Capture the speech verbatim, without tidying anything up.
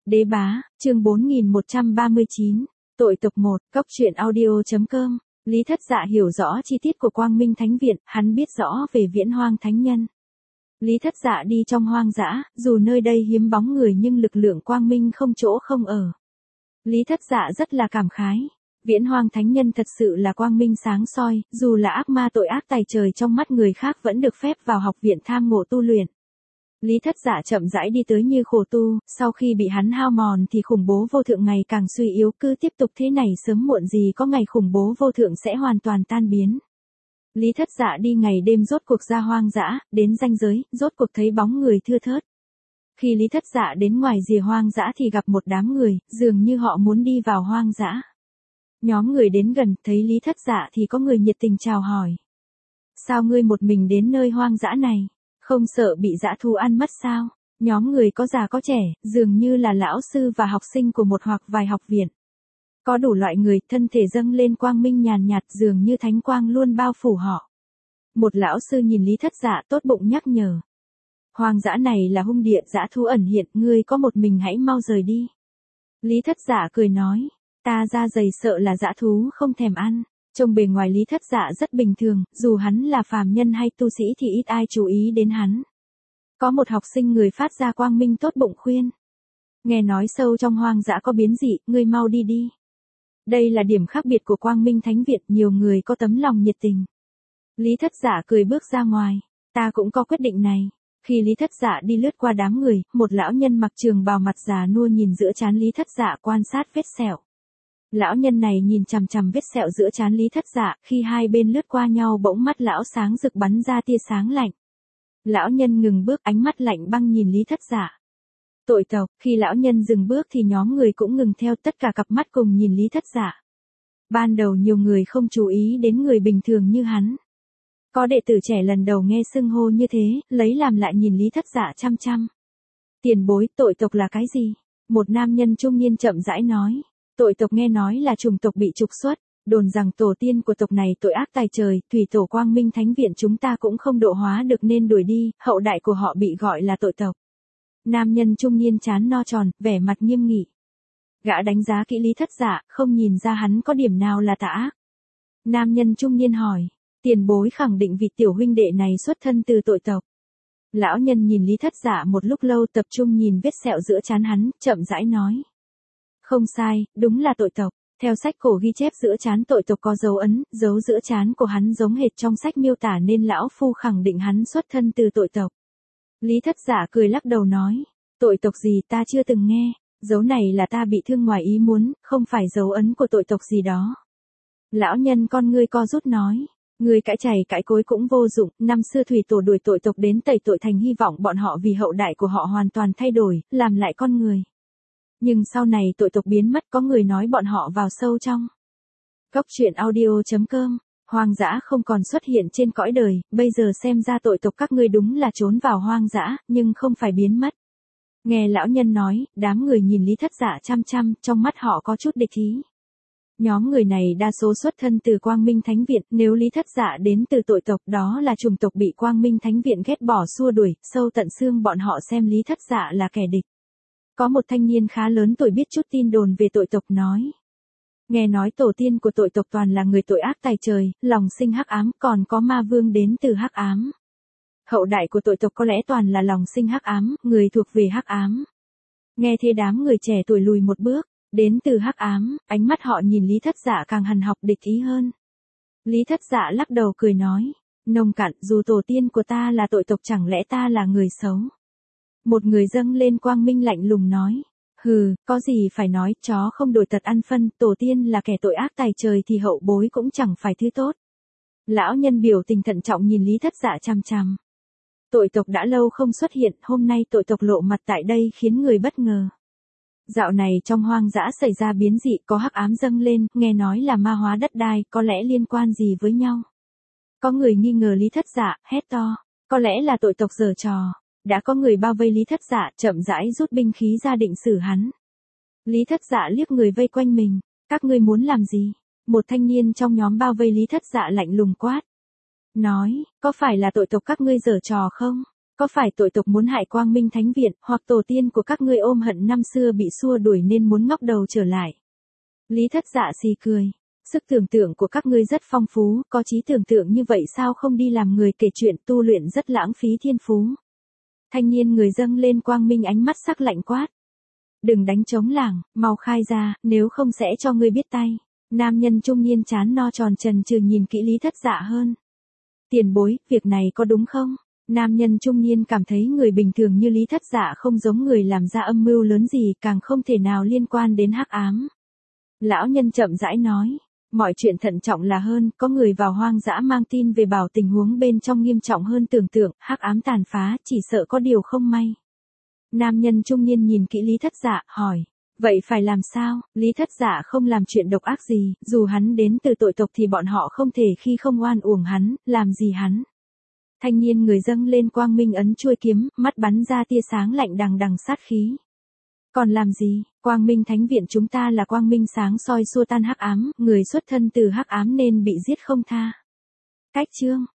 Đế bá, chương bốn nghìn một trăm ba mươi chín, tội tộc một, cóc truyện audio.com, Lý Thất Dạ hiểu rõ chi tiết của Quang Minh Thánh Viện, hắn biết rõ về Viễn Hoang Thánh Nhân. Lý Thất Dạ đi trong hoang dã, dù nơi đây hiếm bóng người nhưng lực lượng Quang Minh không chỗ không ở. Lý Thất Dạ rất là cảm khái. Viễn Hoang Thánh Nhân thật sự là quang minh sáng soi, dù là ác ma tội ác tày trời trong mắt người khác vẫn được phép vào học viện tham ngộ tu luyện. Lý Thất Dạ chậm rãi đi tới như khổ tu, sau khi bị hắn hao mòn thì khủng bố vô thượng ngày càng suy yếu, cứ tiếp tục thế này sớm muộn gì có ngày khủng bố vô thượng sẽ hoàn toàn tan biến. Lý Thất Dạ đi ngày đêm rốt cuộc ra hoang dã, đến ranh giới, rốt cuộc thấy bóng người thưa thớt. Khi Lý Thất Dạ đến ngoài rìa hoang dã thì gặp một đám người, dường như họ muốn đi vào hoang dã. Nhóm người đến gần, thấy Lý Thất Dạ thì có người nhiệt tình chào hỏi. Sao ngươi một mình đến nơi hoang dã này? Không sợ bị dã thú ăn mất sao? Nhóm người có già có trẻ, dường như là lão sư và học sinh của một hoặc vài học viện. Có đủ loại người, thân thể dâng lên quang minh nhàn nhạt, dường như thánh quang luôn bao phủ họ. Một lão sư nhìn Lý Thất Dạ tốt bụng nhắc nhở. Hoang dã này là hung địa, dã thú ẩn hiện, ngươi có một mình hãy mau rời đi. Lý Thất Dạ cười nói, ta da dày sợ là dã thú không thèm ăn. Trông bề ngoài Lý Thất Dạ rất bình thường, dù hắn là phàm nhân hay tu sĩ thì ít ai chú ý đến hắn. Có một học sinh người phát ra quang minh tốt bụng khuyên. Nghe nói sâu trong hoang dã có biến dị, ngươi mau đi đi. Đây là điểm khác biệt của Quang Minh Thánh Viện, nhiều người có tấm lòng nhiệt tình. Lý Thất Dạ cười bước ra ngoài, ta cũng có quyết định này. Khi Lý Thất Dạ đi lướt qua đám người, một lão nhân mặc trường bào mặt già nua nhìn giữa trán Lý Thất Dạ quan sát vết sẹo. Lão nhân này nhìn chằm chằm vết sẹo giữa trán Lý Thất Dạ, khi hai bên lướt qua nhau bỗng mắt lão sáng rực bắn ra tia sáng lạnh. Lão nhân ngừng bước, ánh mắt lạnh băng nhìn Lý Thất Dạ. Tội tộc, khi lão nhân dừng bước thì nhóm người cũng ngừng theo, tất cả cặp mắt cùng nhìn Lý Thất Dạ. Ban đầu nhiều người không chú ý đến người bình thường như hắn. Có đệ tử trẻ lần đầu nghe xưng hô như thế, lấy làm lại nhìn Lý Thất Dạ chăm chăm. Tiền bối, tội tộc là cái gì? Một nam nhân trung niên chậm rãi nói. Tội tộc nghe nói là chủng tộc bị trục xuất, đồn rằng tổ tiên của tộc này tội ác tày trời, thủy tổ Quang Minh Thánh Viện chúng ta cũng không độ hóa được nên đuổi đi, hậu đại của họ bị gọi là tội tộc. Nam nhân trung niên trán no tròn, vẻ mặt nghiêm nghị. Gã đánh giá kỹ Lý Thất Dạ, không nhìn ra hắn có điểm nào là tà ác. Nam nhân trung niên hỏi, tiền bối khẳng định vị tiểu huynh đệ này xuất thân từ tội tộc. Lão nhân nhìn Lý Thất Dạ một lúc lâu, tập trung nhìn vết sẹo giữa trán hắn, chậm rãi nói. Không sai, đúng là tội tộc. Theo sách cổ ghi chép giữa trán tội tộc có dấu ấn, dấu giữa trán của hắn giống hệt trong sách miêu tả nên lão phu khẳng định hắn xuất thân từ tội tộc. Lý Thất Dạ cười lắc đầu nói, tội tộc gì ta chưa từng nghe, dấu này là ta bị thương ngoài ý muốn, không phải dấu ấn của tội tộc gì đó. Lão nhân con ngươi co rút nói, ngươi cãi chày cãi cối cũng vô dụng, năm xưa thủy tổ đuổi tội tộc đến tẩy tội thành, hy vọng bọn họ vì hậu đại của họ hoàn toàn thay đổi, làm lại con người. Nhưng sau này tội tộc biến mất, có người nói bọn họ vào sâu trong. Cóc truyện audio.com, hoang dã không còn xuất hiện trên cõi đời, bây giờ xem ra tội tộc các ngươi đúng là trốn vào hoang dã, nhưng không phải biến mất. Nghe lão nhân nói, đám người nhìn Lý Thất Dạ chăm chăm, trong mắt họ có chút địch ý. Nhóm người này đa số xuất thân từ Quang Minh Thánh Viện, nếu Lý Thất Dạ đến từ tội tộc đó là chủng tộc bị Quang Minh Thánh Viện ghét bỏ xua đuổi, sâu tận xương bọn họ xem Lý Thất Dạ là kẻ địch. Có một thanh niên khá lớn tuổi biết chút tin đồn về tội tộc nói. Nghe nói tổ tiên của tội tộc toàn là người tội ác tày trời, lòng sinh hắc ám, còn có ma vương đến từ hắc ám. Hậu đại của tội tộc có lẽ toàn là lòng sinh hắc ám, người thuộc về hắc ám. Nghe thế đám người trẻ tuổi lùi một bước, đến từ hắc ám, ánh mắt họ nhìn Lý Thất Dạ càng hằn học địch ý hơn. Lý Thất Dạ lắc đầu cười nói, nông cạn, dù tổ tiên của ta là tội tộc chẳng lẽ ta là người xấu. Một người dâng lên quang minh lạnh lùng nói, hừ, có gì phải nói, chó không đổi tật ăn phân, tổ tiên là kẻ tội ác tày trời thì hậu bối cũng chẳng phải thứ tốt. Lão nhân biểu tình thận trọng nhìn Lý Thất Dạ chằm chằm. Tội tộc đã lâu không xuất hiện, hôm nay tội tộc lộ mặt tại đây khiến người bất ngờ. Dạo này trong hoang dã xảy ra biến dị, có hắc ám dâng lên, nghe nói là ma hóa đất đai, có lẽ liên quan gì với nhau. Có người nghi ngờ Lý Thất Dạ, hét to, có lẽ là tội tộc giở trò. Đã có người bao vây Lý Thất Dạ, chậm rãi rút binh khí ra định xử hắn. Lý Thất Dạ liếc người vây quanh mình, các ngươi muốn làm gì? Một thanh niên trong nhóm bao vây Lý Thất Dạ lạnh lùng quát. Nói, có phải là tội tộc các ngươi giở trò không? Có phải tội tộc muốn hại Quang Minh Thánh Viện, hoặc tổ tiên của các ngươi ôm hận năm xưa bị xua đuổi nên muốn ngóc đầu trở lại? Lý Thất Dạ xì cười. Sức tưởng tượng của các ngươi rất phong phú, có trí tưởng tượng như vậy sao không đi làm người kể chuyện tu luyện rất lãng phí thiên phú. Thanh niên người dâng lên Quang Minh ánh mắt sắc lạnh quát. Đừng đánh trống lảng, mau khai ra, nếu không sẽ cho ngươi biết tay. Nam nhân trung niên trán no tròn trần trừ nhìn kỹ Lý Thất Dạ hơn. Tiền bối, việc này có đúng không? Nam nhân trung niên cảm thấy người bình thường như Lý Thất Dạ không giống người làm ra âm mưu lớn gì, càng không thể nào liên quan đến hắc ám. Lão nhân chậm rãi nói. Mọi chuyện thận trọng là hơn, có người vào hoang dã mang tin về bảo tình huống bên trong nghiêm trọng hơn tưởng tượng, hắc ám tàn phá, chỉ sợ có điều không may. Nam nhân trung niên nhìn kỹ Lý Thất Dạ, hỏi. Vậy phải làm sao? Lý Thất Dạ không làm chuyện độc ác gì, dù hắn đến từ tội tộc thì bọn họ không thể khi không oan uổng hắn, làm gì hắn. Thanh niên người dâng lên Quang Minh ấn chuôi kiếm, mắt bắn ra tia sáng lạnh đằng đằng sát khí. Còn làm gì? Quang Minh Thánh Viện chúng ta là quang minh sáng soi xua tan hắc ám, người xuất thân từ hắc ám nên bị giết không tha. Cách chương